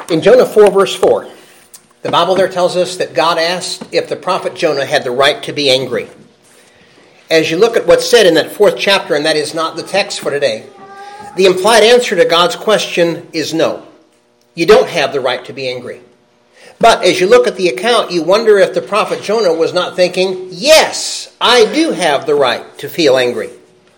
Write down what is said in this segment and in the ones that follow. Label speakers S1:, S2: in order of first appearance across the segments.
S1: In Jonah 4, verse 4, the Bible there tells us that God asked if the prophet Jonah had the right to be angry. As you look at what's said in that 4th chapter, and that is not the text for today, the implied answer to God's question is no. You don't have the right to be angry. But as you look at the account, you wonder if the prophet Jonah was not thinking, yes, I do have the right to feel angry.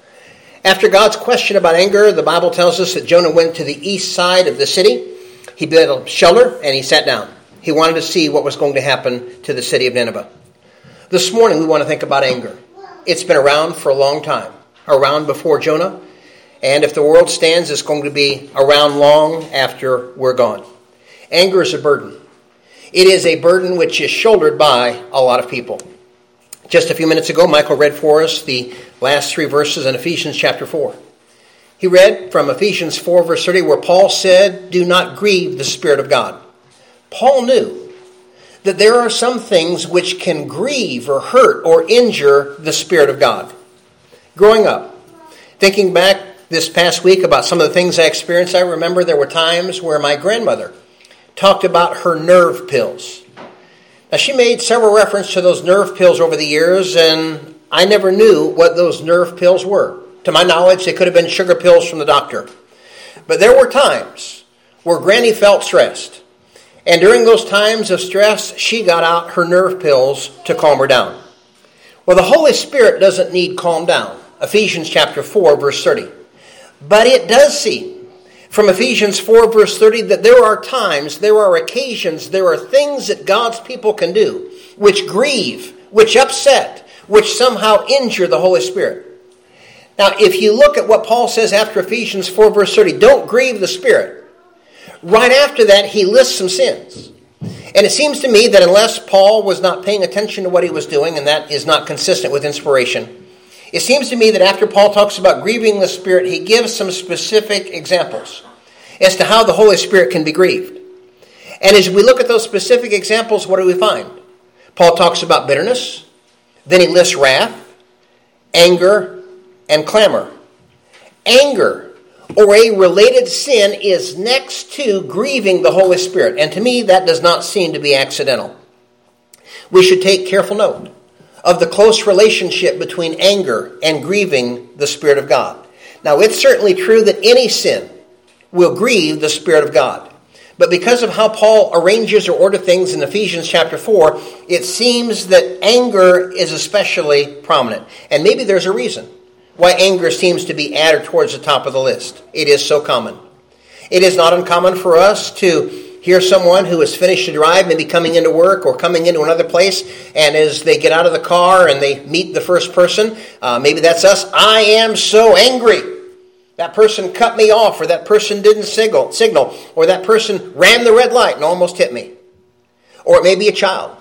S1: After God's question about anger, the Bible tells us that Jonah went to the east side of the city. He built a shelter and he sat down. He wanted to see what was going to happen to the city of Nineveh. This morning we want to think about anger. It's been around for a long time, around before Jonah. And if the world stands, it's going to be around long after we're gone. Anger is a burden. It is a burden which is shouldered by a lot of people. Just a few minutes ago, Michael read for us the last 3 verses in Ephesians chapter 4. He read from Ephesians 4, verse 30, where Paul said, "Do not grieve the Spirit of God." Paul knew that there are some things which can grieve or hurt or injure the Spirit of God. Growing up, thinking back this past week about some of the things I experienced, I remember there were times where my grandmother talked about her nerve pills. Now, she made several references to those nerve pills over the years, and I never knew what those nerve pills were. To my knowledge, they could have been sugar pills from the doctor. But there were times where Granny felt stressed. And during those times of stress, she got out her nerve pills to calm her down. Well, the Holy Spirit doesn't need calm down. Ephesians chapter 4, verse 30. But it does seem from Ephesians 4, verse 30, that there are times, there are occasions, there are things that God's people can do which grieve, which upset, which somehow injure the Holy Spirit. Now, if you look at what Paul says after Ephesians 4, verse 30, don't grieve the Spirit. Right after that, he lists some sins. And it seems to me that unless Paul was not paying attention to what he was doing, and that is not consistent with inspiration, it seems to me that after Paul talks about grieving the Spirit, he gives some specific examples as to how the Holy Spirit can be grieved. And as we look at those specific examples, what do we find? Paul talks about bitterness, then he lists wrath, anger, and clamor. Anger, or a related sin, is next to grieving the Holy Spirit. And to me, that does not seem to be accidental. We should take careful note of the close relationship between anger and grieving the Spirit of God. Now, it's certainly true that any sin will grieve the Spirit of God. But because of how Paul arranges or orders things in Ephesians chapter 4, it seems that anger is especially prominent. And maybe there's a reason why anger seems to be added towards the top of the list. It is so common. It is not uncommon for us to hear someone who has finished a drive, maybe coming into work or coming into another place, and as they get out of the car and they meet the first person, maybe that's us, "I am so angry. That person cut me off, or that person didn't signal, or that person ran the red light and almost hit me." Or it may be a child,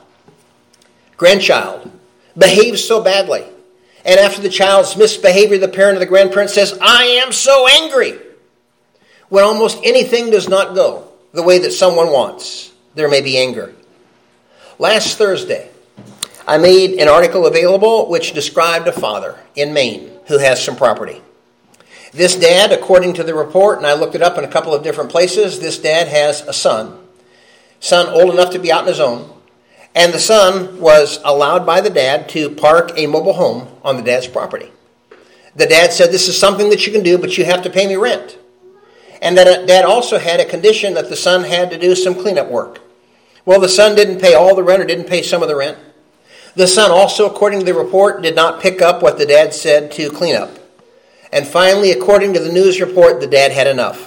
S1: grandchild, behaves so badly. And after the child's misbehavior, the parent or the grandparent says, "I am so angry." When almost anything does not go the way that someone wants, there may be anger. Last Thursday, I made an article available which described a father in Maine who has some property. This dad, according to the report, and I looked it up in a couple of different places, this dad has a son old enough to be out on his own, and the son was allowed by the dad to park a mobile home on the dad's property. The dad said, "This is something that you can do, but you have to pay me rent." And that dad also had a condition that the son had to do some cleanup work. Well, the son didn't pay all the rent or didn't pay some of the rent. The son also, according to the report, did not pick up what the dad said to clean up. And finally, according to the news report, the dad had enough.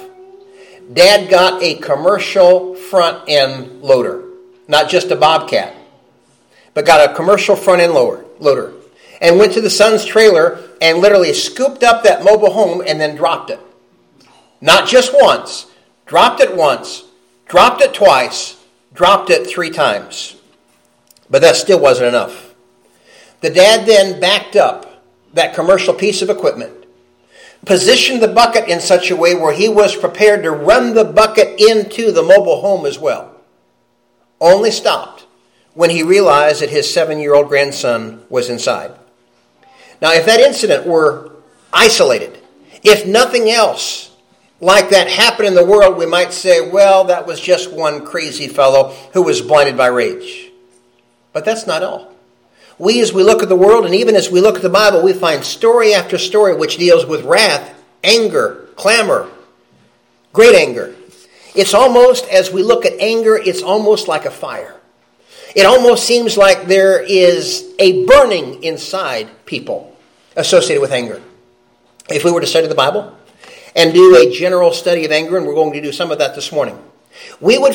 S1: Dad got a commercial front-end loader, not just a Bobcat, but got a commercial front-end loader, and went to the son's trailer and literally scooped up that mobile home and then dropped it. Not just once, dropped it once, dropped it twice, dropped it 3 times. But that still wasn't enough. The dad then backed up that commercial piece of equipment, positioned the bucket in such a way where he was prepared to run the bucket into the mobile home as well. Only stopped when he realized that his 7-year-old grandson was inside. Now, if that incident were isolated, if nothing else like that happened in the world, we might say, well, that was just one crazy fellow who was blinded by rage. But that's not all. As we look at the world, and even as we look at the Bible, we find story after story which deals with wrath, anger, clamor, great anger. It's almost, as we look at anger, it's almost like a fire. It almost seems like there is a burning inside people associated with anger. If we were to study the Bible and do a general study of anger, and we're going to do some of that this morning, we would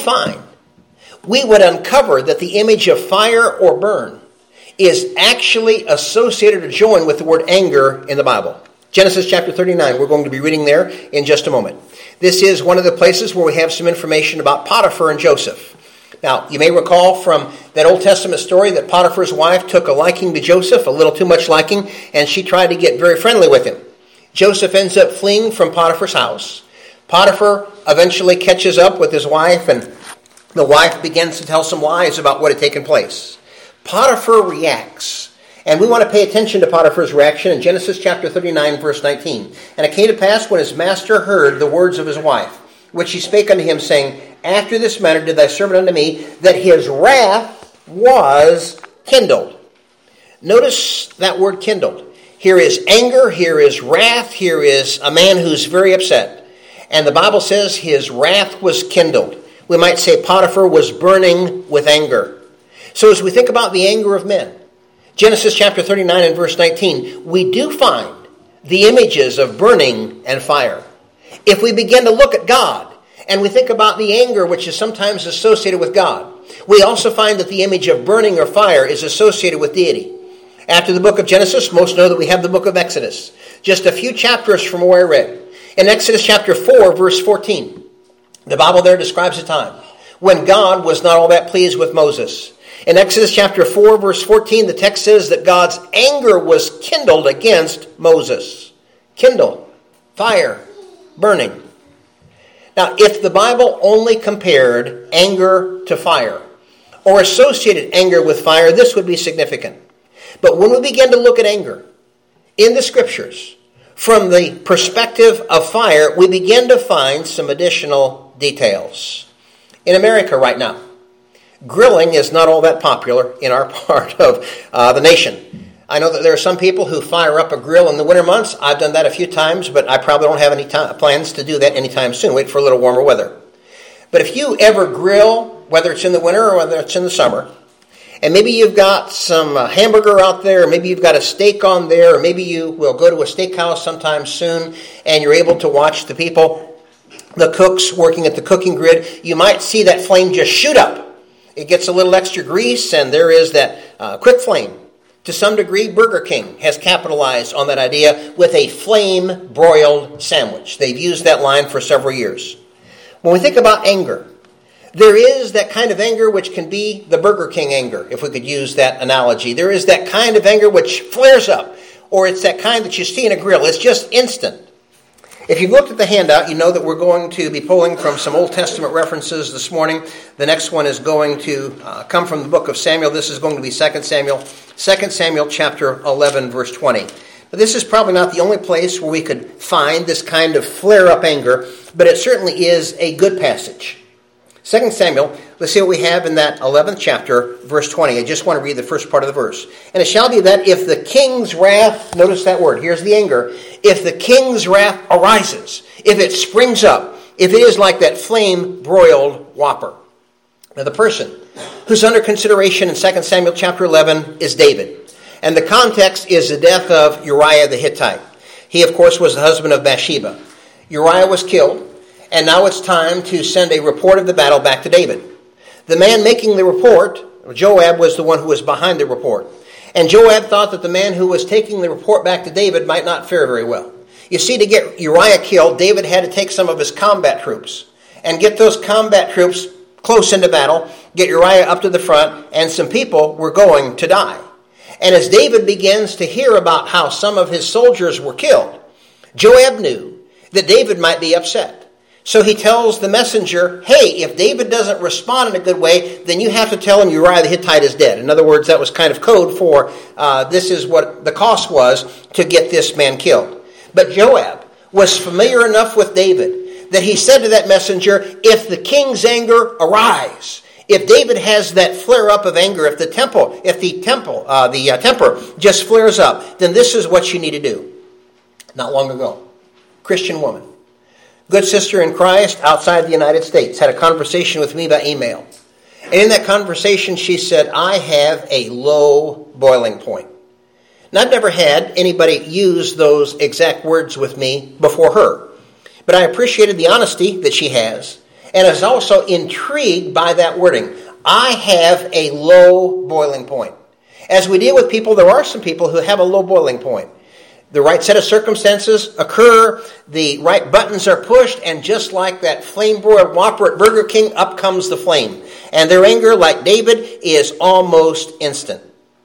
S1: uncover that the image of fire or burn is actually associated or joined with the word anger in the Bible. Genesis chapter 39, we're going to be reading there in just a moment. This is one of the places where we have some information about Potiphar and Joseph. Now, you may recall from that Old Testament story that Potiphar's wife took a liking to Joseph, a little too much liking, and she tried to get very friendly with him. Joseph ends up fleeing from Potiphar's house. Potiphar eventually catches up with his wife, and the wife begins to tell some lies about what had taken place. Potiphar reacts, and we want to pay attention to Potiphar's reaction in Genesis chapter 39, verse 19. And it came to pass when his master heard the words of his wife, which she spake unto him, saying, After this manner did thy servant unto me, that his wrath was kindled. Notice that word kindled. Here is anger, here is wrath, here is a man who's very upset. And the Bible says his wrath was kindled. We might say Potiphar was burning with anger. So as we think about the anger of men, Genesis chapter 39 and verse 19, we do find the images of burning and fire. If we begin to look at God, and we think about the anger which is sometimes associated with God, we also find that the image of burning or fire is associated with deity. After the book of Genesis, most know that we have the book of Exodus. Just a few chapters from where I read. In Exodus chapter 4, verse 14, the Bible there describes a time when God was not all that pleased with Moses. In Exodus chapter 4, verse 14, the text says that God's anger was kindled against Moses. Kindle, fire, burning. Now, if the Bible only compared anger to fire, or associated anger with fire, this would be significant. But when we begin to look at anger in the Scriptures, from the perspective of fire, we begin to find some additional details. In America right now, grilling is not all that popular in our part of the nation. I know that there are some people who fire up a grill in the winter months. I've done that a few times, but I probably don't have any plans to do that anytime soon. Wait for a little warmer weather. But if you ever grill, whether it's in the winter or whether it's in the summer, and maybe you've got some hamburger out there, or maybe you've got a steak on there, or maybe you will go to a steakhouse sometime soon, and you're able to watch the people, the cooks working at the cooking grid, you might see that flame just shoot up. It gets a little extra grease, and there is that quick flame. To some degree, Burger King has capitalized on that idea with a flame-broiled sandwich. They've used that line for several years. When we think about anger, there is that kind of anger which can be the Burger King anger, if we could use that analogy. There is that kind of anger which flares up, or it's that kind that you see in a grill. It's just instant. If you've looked at the handout, you know that we're going to be pulling from some Old Testament references this morning. The next one is going to come from the book of Samuel. This is going to be 2 Samuel. 2 Samuel chapter 11, verse 20. But this is probably not the only place where we could find this kind of flare-up anger, but it certainly is a good passage. 2 Samuel, let's see what we have in that 11th chapter, verse 20. I just want to read the first part of the verse. And it shall be that if the king's wrath, notice that word, here's the anger, if the king's wrath arises, if it springs up, if it is like that flame-broiled whopper. Now the person who's under consideration in 2 Samuel chapter 11 is David. And the context is the death of Uriah the Hittite. He, of course, was the husband of Bathsheba. Uriah was killed. And now it's time to send a report of the battle back to David. The man making the report, Joab, was the one who was behind the report. And Joab thought that the man who was taking the report back to David might not fare very well. You see, to get Uriah killed, David had to take some of his combat troops and get those combat troops close into battle, get Uriah up to the front, and some people were going to die. And as David begins to hear about how some of his soldiers were killed, Joab knew that David might be upset. So he tells the messenger, hey, if David doesn't respond in a good way, then you have to tell him Uriah the Hittite is dead. In other words, that was kind of code for this is what the cost was to get this man killed. But Joab was familiar enough with David that he said to that messenger, if the king's anger arise, if David has that flare up of anger, if the temper just flares up, then this is what you need to do. Not long ago, Christian woman, good sister in Christ outside the United States, had a conversation with me by email. And in that conversation, she said, I have a low boiling point. And I've never had anybody use those exact words with me before her. But I appreciated the honesty that she has, and I was also intrigued by that wording. I have a low boiling point. As we deal with people, there are some people who have a low boiling point. The right set of circumstances occur, the right buttons are pushed, and just like that flame-broiled Whopper at Burger King, up comes the flame. And their anger, like David, is almost instant.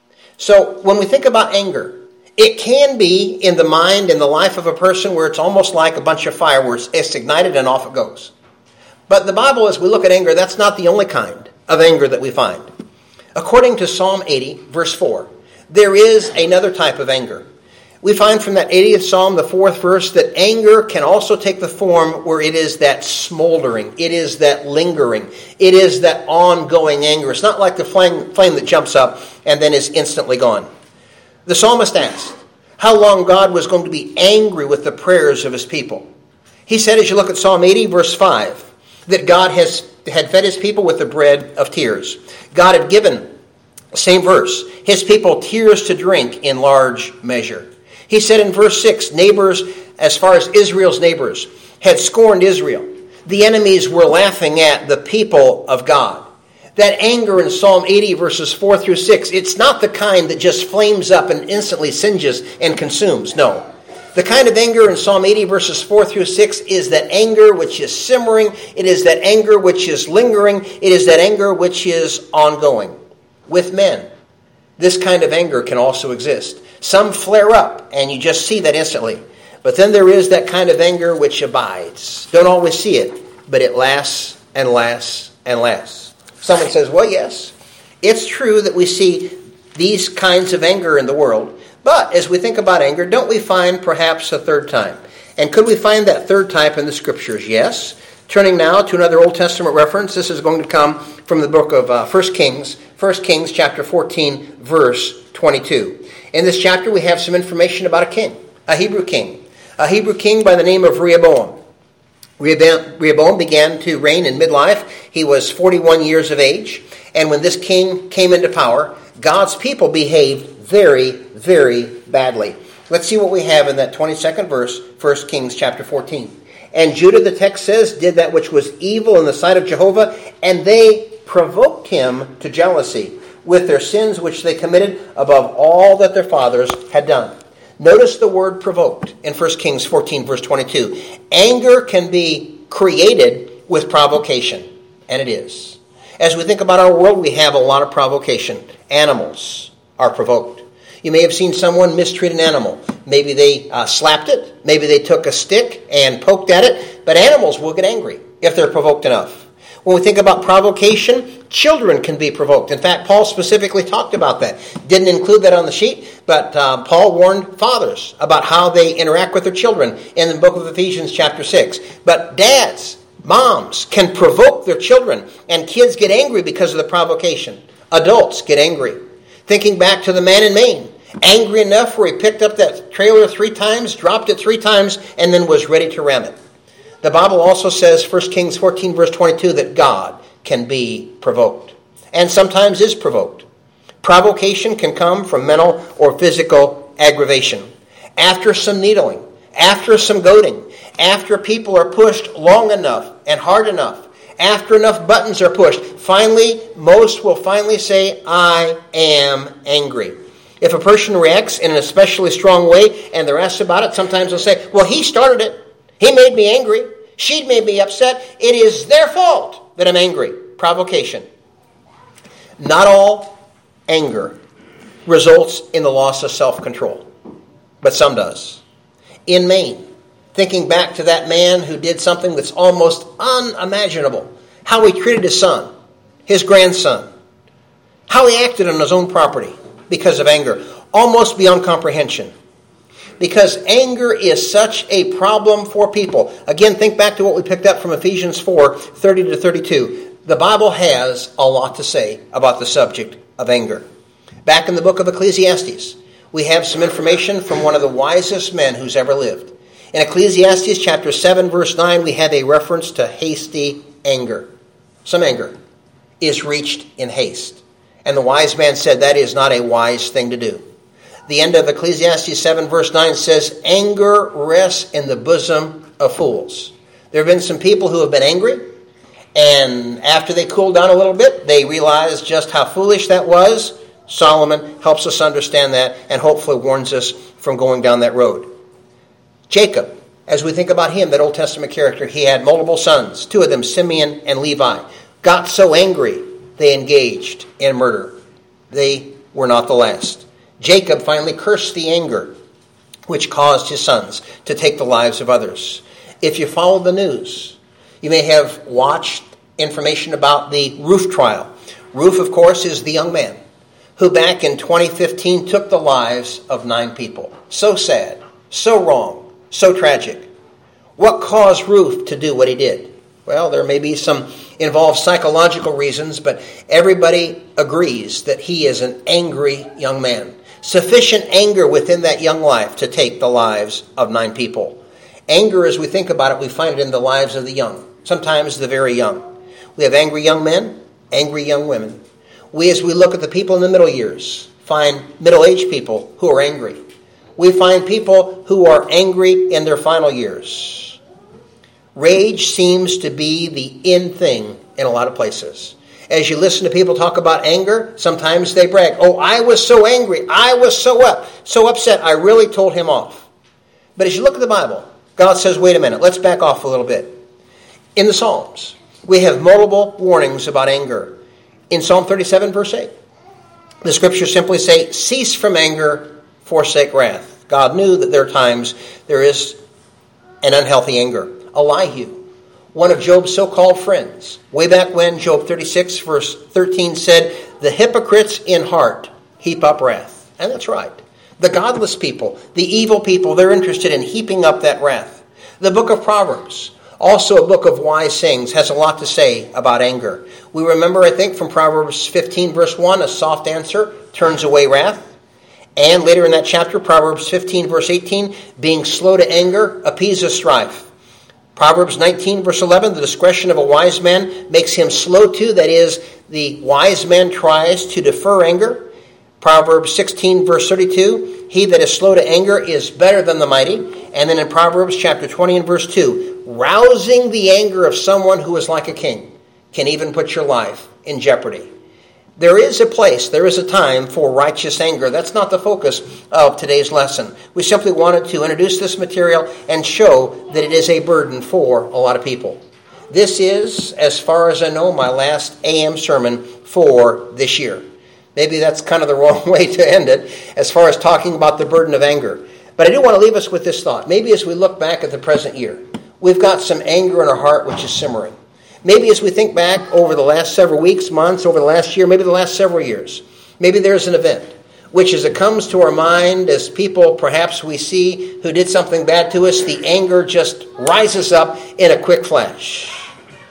S1: So when we think about anger, it can be in the mind, in the life of a person, where it's almost like a bunch of fireworks. It's ignited and off it goes. But the Bible, as we look at anger, that's not the only kind of anger that we find. According to Psalm 80, verse 4, there is another type of anger. We find from that 80th Psalm, the 4th verse, that anger can also take the form where it is that smoldering, it is that lingering, it is that ongoing anger. It's not like the flame that jumps up and then is instantly gone. The psalmist asked how long God was going to be angry with the prayers of his people. He said, as you look at Psalm 80, verse 5, that God had fed his people with the bread of tears. God had given, same verse, his people tears to drink in large measure. He said in verse 6, neighbors, as far as Israel's neighbors, had scorned Israel. The enemies were laughing at the people of God. That anger in Psalm 80, verses 4 through 6, it's not the kind that just flames up and instantly singes and consumes. No. The kind of anger in Psalm 80, verses 4 through 6, is that anger which is simmering. It is that anger which is lingering. It is that anger which is ongoing. With men, this kind of anger can also exist. Some flare up, and you just see that instantly. But then there is that kind of anger which abides. Don't always see it, but it lasts and lasts and lasts. Someone says, well, yes, it's true that we see these kinds of anger in the world. But as we think about anger, don't we find perhaps a third type? And could we find that third type in the Scriptures? Yes. Turning now to another Old Testament reference, this is going to come from the book of 1 Kings. 1 Kings chapter 14, verse 22. In this chapter, we have some information about a king, a Hebrew king by the name of Rehoboam. Rehoboam began to reign in midlife. He was 41 years of age. And when this king came into power, God's people behaved very, very badly. Let's see what we have in that 22nd verse, 1 Kings chapter 14. And Judah, the text says, did that which was evil in the sight of Jehovah, and they provoked him to jealousy with their sins which they committed above all that their fathers had done. Notice the word provoked in 1 Kings 14, verse 22. Anger can be created with provocation, and it is. As we think about our world, we have a lot of provocation. Animals are provoked. You may have seen someone mistreat an animal. Maybe they slapped it. Maybe they took a stick and poked at it. But animals will get angry if they're provoked enough. When we think about provocation, children can be provoked. In fact, Paul specifically talked about that. Didn't include that on the sheet, but Paul warned fathers about how they interact with their children in the book of Ephesians chapter 6. But dads, moms can provoke their children, and kids get angry because of the provocation. Adults get angry. Thinking back to the man in Maine, angry enough where he picked up that trailer 3 times, dropped it 3 times, and then was ready to ram it. The Bible also says, 1 Kings 14, verse 22, that God can be provoked, and sometimes is provoked. Provocation can come from mental or physical aggravation. After some needling, after some goading, after people are pushed long enough and hard enough, after enough buttons are pushed, finally, most will finally say, I am angry. If a person reacts in an especially strong way and they're asked about it, sometimes they'll say, well, he started it. He made me angry. She made me upset. It is their fault that I'm angry. Provocation. Not all anger results in the loss of self-control, but some does. In Maine, thinking back to that man who did something that's almost unimaginable, how he treated his son, his grandson, how he acted on his own property because of anger, almost beyond comprehension. Because anger is such a problem for people. Again, think back to what we picked up from Ephesians 4, 30 to 32. The Bible has a lot to say about the subject of anger. Back in the book of Ecclesiastes, we have some information from one of the wisest men who's ever lived. In Ecclesiastes chapter 7, verse 9, we have a reference to hasty anger. Some anger is reached in haste. And the wise man said that is not a wise thing to do. The end of Ecclesiastes 7 verse 9 says, anger rests in the bosom of fools. There have been some people who have been angry, and after they cooled down a little bit, they realized just how foolish that was. Solomon helps us understand that and hopefully warns us from going down that road. Jacob, as we think about him, that Old Testament character, he had multiple sons, two of them, Simeon and Levi, got so angry they engaged in murder. They were not the last. Jacob finally cursed the anger which caused his sons to take the lives of others. If you follow the news, you may have watched information about the Ruth trial. Ruth, of course, is the young man who back in 2015 took the lives of 9 people. So sad, so wrong, so tragic. What caused Ruth to do what he did? Well, there may be some involved psychological reasons, but everybody agrees that he is an angry young man. Sufficient anger within that young life to take the lives of 9 people. Anger, as we think about it, we find it in the lives of the young, sometimes the very young. We have angry young men, angry young women. As we look at the people in the middle years, find middle-aged people who are angry. We find people who are angry in their final years. Rage seems to be the in thing in a lot of places. As you listen to people talk about anger, sometimes they brag, oh, I was so angry, I was so upset, I really told him off. But as you look at the Bible, God says, wait a minute, let's back off a little bit. In the Psalms, we have multiple warnings about anger. In Psalm 37, verse 8, the scriptures simply say, cease from anger, forsake wrath. God knew that there are times there is an unhealthy anger. Elihu, one of Job's so-called friends, way back when, Job 36, verse 13 said, the hypocrites in heart heap up wrath. And that's right. The godless people, the evil people, they're interested in heaping up that wrath. The book of Proverbs, also a book of wise sayings, has a lot to say about anger. We remember, I think, from Proverbs 15, verse 1, a soft answer turns away wrath. And later in that chapter, Proverbs 15, verse 18, being slow to anger appeases strife. Proverbs 19, verse 11, the discretion of a wise man makes him slow to, that is, the wise man tries to defer anger. Proverbs 16, verse 32, he that is slow to anger is better than the mighty. And then in Proverbs chapter 20 and verse 2, rousing the anger of someone who is like a king can even put your life in jeopardy. There is a place, there is a time for righteous anger. That's not the focus of today's lesson. We simply wanted to introduce this material and show that it is a burden for a lot of people. This is, as far as I know, my last AM sermon for this year. Maybe that's kind of the wrong way to end it as far as talking about the burden of anger. But I do want to leave us with this thought. Maybe as we look back at the present year, we've got some anger in our heart which is simmering. Maybe as we think back over the last several weeks, months, over the last year, maybe the last several years, maybe there's an event which as it comes to our mind as people perhaps we see who did something bad to us, the anger just rises up in a quick flash.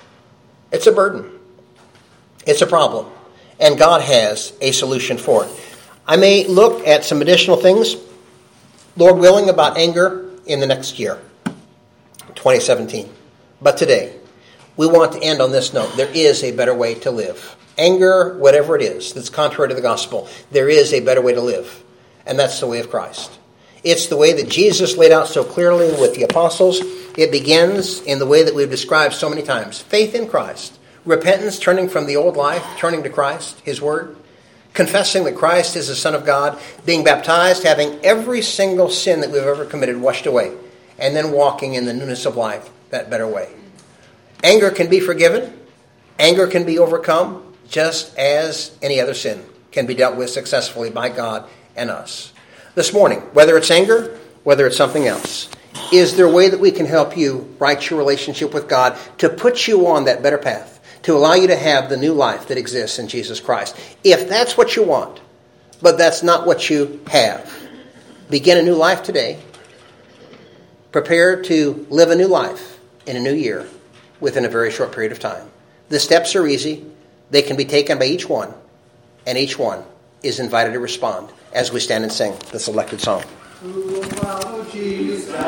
S1: It's a burden. It's a problem. And God has a solution for it. I may look at some additional things, Lord willing, about anger in the next year, 2017. But today, we want to end on this note. There is a better way to live. Anger, whatever it is, that's contrary to the gospel, there is a better way to live. And that's the way of Christ. It's the way that Jesus laid out so clearly with the apostles. It begins in the way that we've described so many times. Faith in Christ. Repentance, turning from the old life, turning to Christ, His Word. Confessing that Christ is the Son of God. Being baptized, having every single sin that we've ever committed washed away. And then walking in the newness of life, that better way. Anger can be forgiven. Anger can be overcome, just as any other sin can be dealt with successfully by God and us. This morning, whether it's anger, whether it's something else, is there a way that we can help you right your relationship with God to put you on that better path, to allow you to have the new life that exists in Jesus Christ? If that's what you want, but that's not what you have, begin a new life today. prepare to live a new life in a new year within a very short period of time. The steps are easy. They can be taken by each one, and each one is invited to respond as we stand and sing the selected song.
S2: Who will follow Jesus?